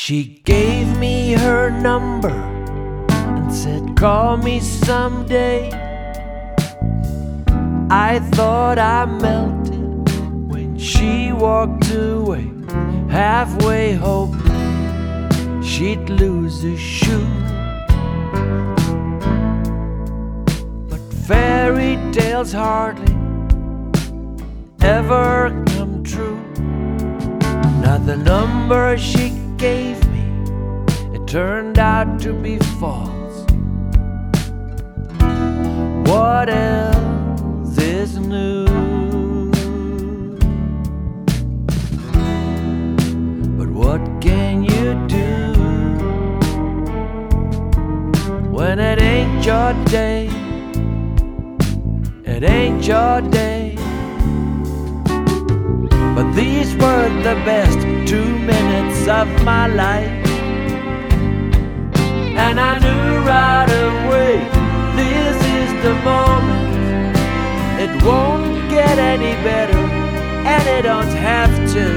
She gave me her number and said, call me someday. I thought I melted when she walked away, halfway hoping she'd lose a shoe. But fairy tales hardly ever come true. Now the number she gave me, it turned out to be false. What else is new? But what can you do when it ain't your day? It ain't your day. But these were the best 2 minutes of my life, and I knew right away, this is the moment. It won't get any better, and it don't have to,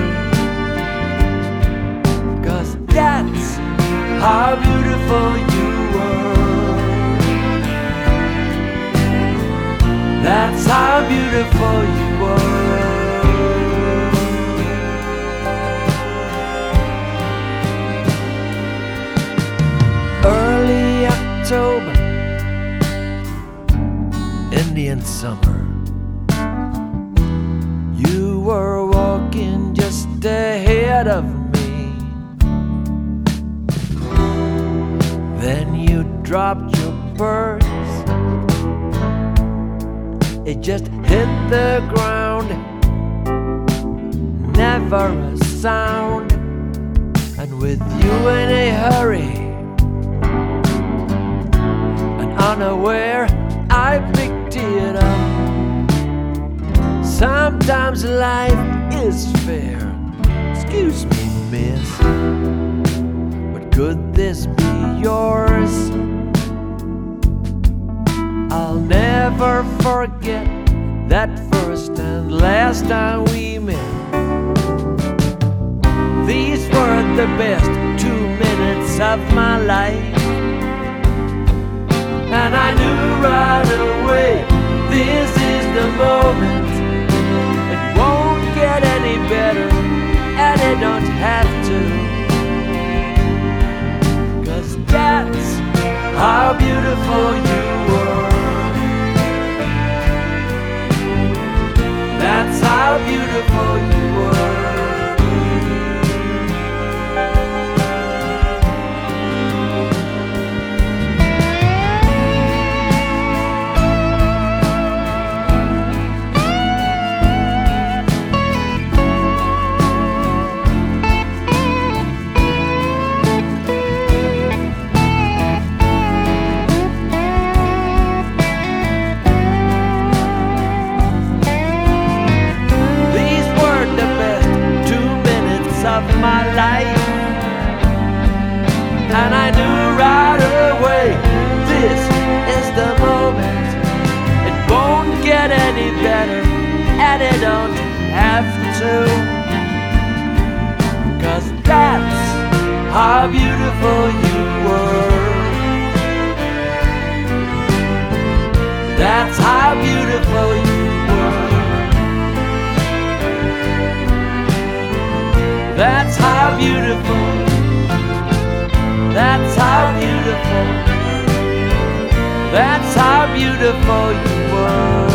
'cause that's how beautiful you were. That's how beautiful you were. Early October, Indian summer. You were walking just ahead of me. Then you dropped your purse. It just hit the ground, never a sound. And with you in a hurry, unaware, I picked it up. Sometimes life is fair. Excuse me, miss, but could this be yours? I'll never forget that first and last time we met. These were the best 2 minutes of my life, and I knew right away, this is the moment. It won't get any better, and it don't have to, 'cause that's how beautiful you were. That's how beautiful you were. My life, and I knew right away, this is the moment. It won't get any better, and it don't have to, 'cause that's how beautiful you were. That's how beautiful you were. That's how beautiful. That's how beautiful. That's how beautiful you were.